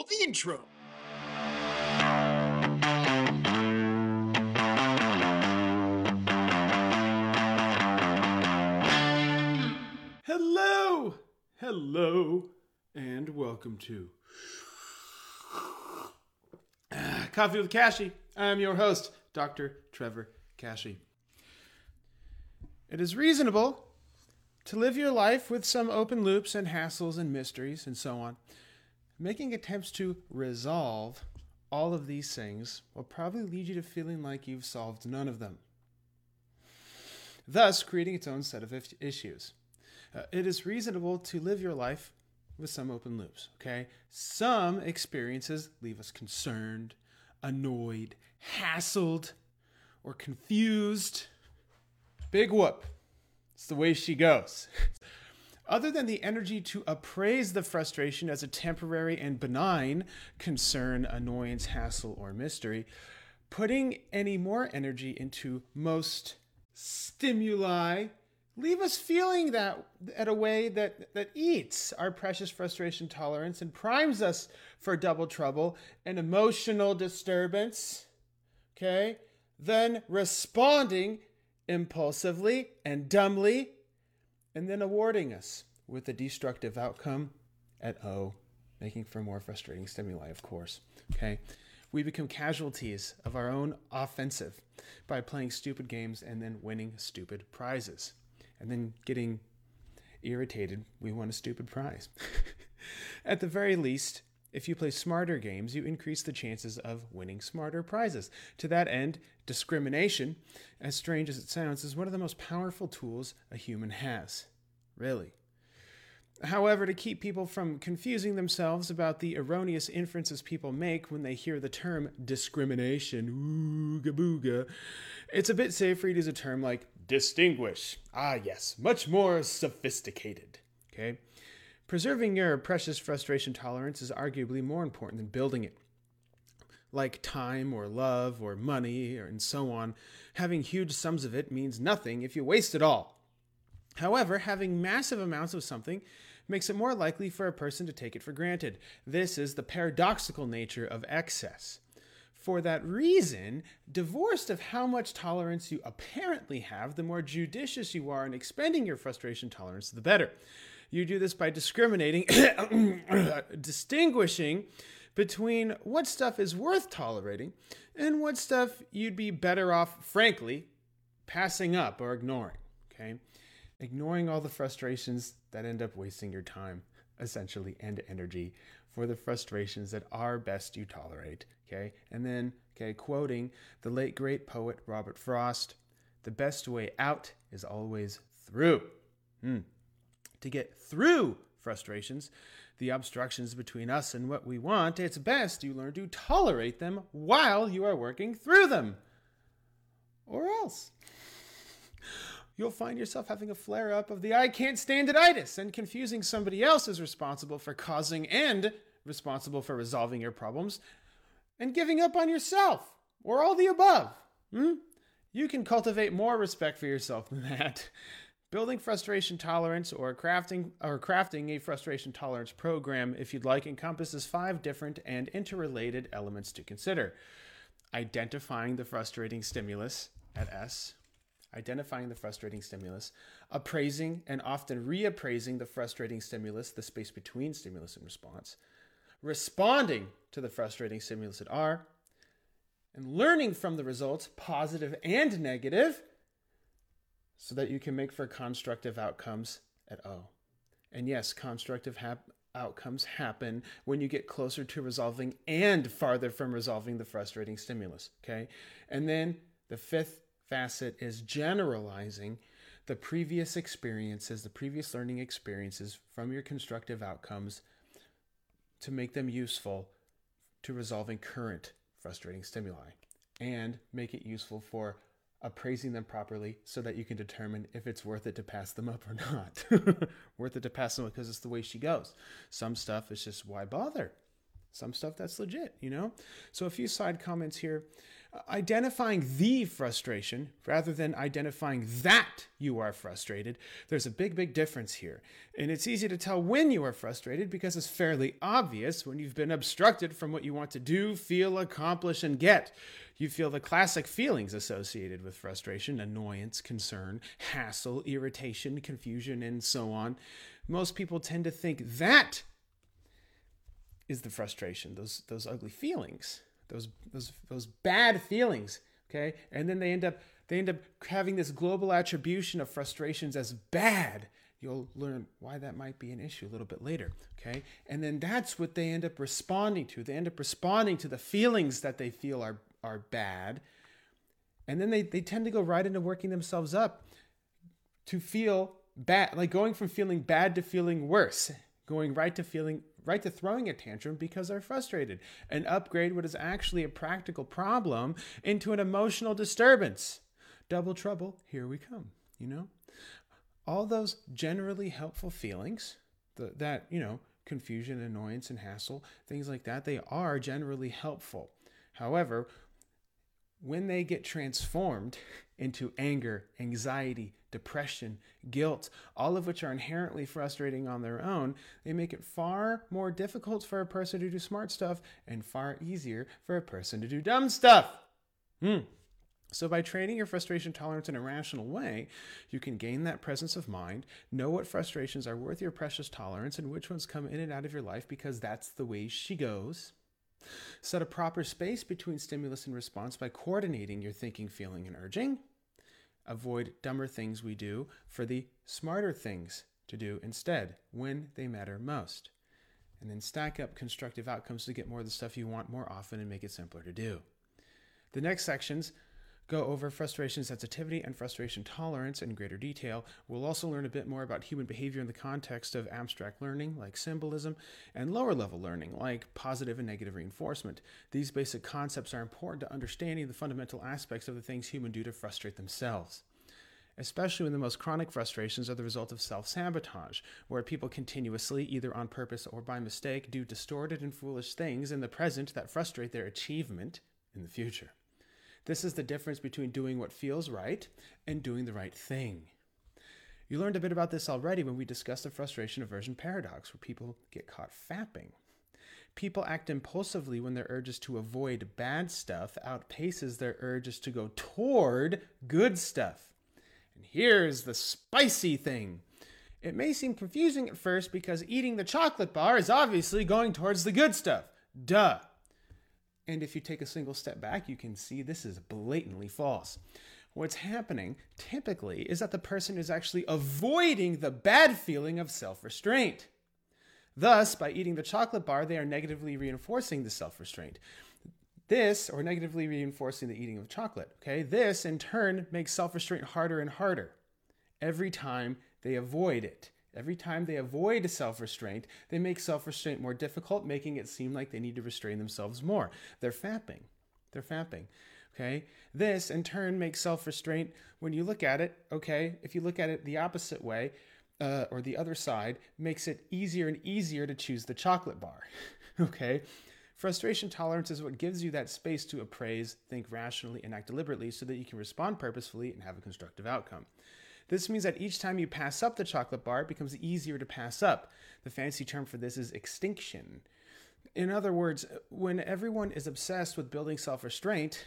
Roll the intro. Hello, and welcome to Coffee with Kashi. I'm your host, Dr. Trevor Kashi. It is reasonable to live your life with some open loops and hassles and mysteries and so on. Making attempts to resolve all of these things will probably lead you to feeling like you've solved none of them, thus creating its own set of issues. It is reasonable to live your life with some open loops, okay? Some experiences leave us concerned, annoyed, hassled, or confused. Big whoop. It's the way she goes. Other than the energy to appraise the frustration as a temporary and benign concern, annoyance, hassle, or mystery, putting any more energy into most stimuli leave us feeling that at a way that eats our precious frustration tolerance and primes us for double trouble and emotional disturbance, okay? Then responding impulsively and dumbly, and then awarding us with a destructive outcome at O, making for more frustrating stimuli, of course, okay? We become casualties of our own offensive by playing stupid games and then winning stupid prizes. And then getting irritated, we want a stupid prize. At the very least, if you play smarter games, you increase the chances of winning smarter prizes. To that end, discrimination, as strange as it sounds, is one of the most powerful tools a human has. Really. However, to keep people from confusing themselves about the erroneous inferences people make when they hear the term discrimination, ooga booga, it's a bit safer to use a term like distinguish. Ah, yes, much more sophisticated. Okay? Preserving your precious frustration tolerance is arguably more important than building it. Like time or love or money and so on, having huge sums of it means nothing if you waste it all. However, having massive amounts of something makes it more likely for a person to take it for granted. This is the paradoxical nature of excess. For that reason, divorced of how much tolerance you apparently have, the more judicious you are in expending your frustration tolerance, the better. You do this by discriminating, distinguishing between what stuff is worth tolerating and what stuff you'd be better off, frankly, passing up or ignoring, okay? Ignoring all the frustrations that end up wasting your time, essentially, and energy for the frustrations that are best you tolerate, okay? And then, okay, quoting the late great poet Robert Frost, the best way out is always through. To get through frustrations, the obstructions between us and what we want, it's best you learn to tolerate them while you are working through them. Or else you'll find yourself having a flare-up of the I can't stand it-itis and confusing somebody else as responsible for causing and responsible for resolving your problems and giving up on yourself or all the above. You can cultivate more respect for yourself than that. Building frustration tolerance or crafting a frustration tolerance program, if you'd like, encompasses 5 different and interrelated elements to consider. Identifying the frustrating stimulus at S. Identifying the frustrating stimulus, appraising and often reappraising the frustrating stimulus, the space between stimulus and response, responding to the frustrating stimulus at R, and learning from the results, positive and negative, so that you can make for constructive outcomes at O. And yes, constructive outcomes happen when you get closer to resolving and farther from resolving the frustrating stimulus, okay? And then the 5th facet is generalizing the previous experiences, the previous learning experiences from your constructive outcomes to make them useful to resolving current frustrating stimuli and make it useful for appraising them properly so that you can determine if it's worth it to pass them up or not. Worth it to pass them up because it's the way she goes. Some stuff is just, why bother? Some stuff that's legit, you know? So a few side comments here. Identifying the frustration rather than identifying that you are frustrated. There's a big difference here. And it's easy to tell when you are frustrated because it's fairly obvious when you've been obstructed from what you want to do, feel, accomplish, and get. You feel the classic feelings associated with frustration: annoyance, concern, hassle, irritation, confusion, and so on. Most people tend to think that is the frustration, those ugly feelings, those bad feelings, okay? And then they end up having this global attribution of frustrations as bad. You'll learn why that might be an issue a little bit later, okay? And then that's what they end up responding to. They end up responding to the feelings that they feel are bad. And then they tend to go right into working themselves up to feel bad, like going from feeling bad to feeling worse, going right to throwing a tantrum because they're frustrated, and upgrade what is actually a practical problem into an emotional disturbance. Double trouble, here we come, you know? All those generally helpful feelings, that, you know, confusion, annoyance, and hassle, things like that, they are generally helpful. However, when they get transformed into anger, anxiety, depression, guilt, all of which are inherently frustrating on their own, they make it far more difficult for a person to do smart stuff and far easier for a person to do dumb stuff. So by training your frustration tolerance in a rational way, you can gain that presence of mind, know what frustrations are worth your precious tolerance and which ones come in and out of your life because that's the way she goes. Set a proper space between stimulus and response by coordinating your thinking, feeling, and urging. Avoid dumber things we do for the smarter things to do instead when they matter most. And then stack up constructive outcomes to get more of the stuff you want more often and make it simpler to do. The next sections go over frustration sensitivity and frustration tolerance in greater detail. We'll also learn a bit more about human behavior in the context of abstract learning, like symbolism, and lower level learning, like positive and negative reinforcement. These basic concepts are important to understanding the fundamental aspects of the things humans do to frustrate themselves, especially when the most chronic frustrations are the result of self-sabotage, where people continuously, either on purpose or by mistake, do distorted and foolish things in the present that frustrate their achievement in the future. This is the difference between doing what feels right and doing the right thing. You learned a bit about this already when we discussed the frustration aversion paradox, where people get caught fapping. People act impulsively when their urges to avoid bad stuff outpaces their urges to go toward good stuff. And here's the spicy thing. It may seem confusing at first because eating the chocolate bar is obviously going towards the good stuff. Duh. And if you take a single step back, you can see this is blatantly false. What's happening typically is that the person is actually avoiding the bad feeling of self-restraint. Thus, by eating the chocolate bar, they are negatively reinforcing the self-restraint. This, or negatively reinforcing the eating of chocolate, okay? This, in turn, makes self-restraint harder and harder every time they avoid it. Every time they avoid self-restraint, they make self-restraint more difficult, making it seem like they need to restrain themselves more. They're fapping. Okay? This, in turn, makes self-restraint, when you look at it, okay, if you look at it the opposite way, or the other side, makes it easier and easier to choose the chocolate bar. Okay? Frustration tolerance is what gives you that space to appraise, think rationally, and act deliberately so that you can respond purposefully and have a constructive outcome. This means that each time you pass up the chocolate bar, it becomes easier to pass up. The fancy term for this is extinction. In other words, when everyone is obsessed with building self-restraint,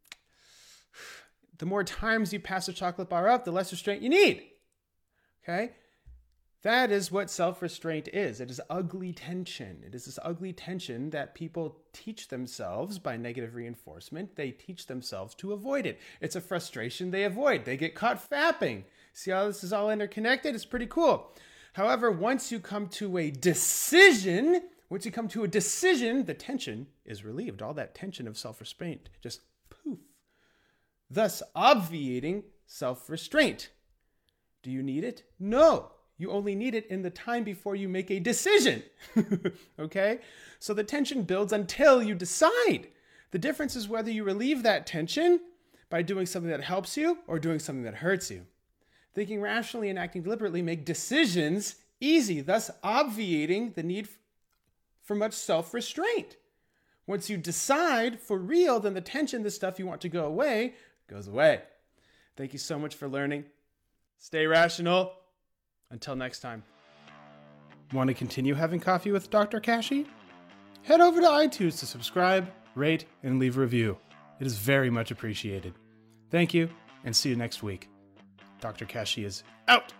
the more times you pass the chocolate bar up, the less restraint you need. Okay? That is what self-restraint is. It is ugly tension. It is this ugly tension that people teach themselves by negative reinforcement. They teach themselves to avoid it. It's a frustration they avoid. They get caught fapping. See how this is all interconnected? It's pretty cool. However, once you come to a decision, the tension is relieved. All that tension of self-restraint just poof. Thus obviating self-restraint. Do you need it? No. You only need it in the time before you make a decision. Okay? So the tension builds until you decide. The difference is whether you relieve that tension by doing something that helps you or doing something that hurts you. Thinking rationally and acting deliberately make decisions easy, thus obviating the need for much self-restraint. Once you decide for real, then the tension, the stuff you want to go away, goes away. Thank you so much for learning. Stay rational. Until next time. Want to continue having coffee with Dr. Kashey? Head over to iTunes to subscribe, rate, and leave a review. It is very much appreciated. Thank you, and see you next week. Dr. Kashey is out.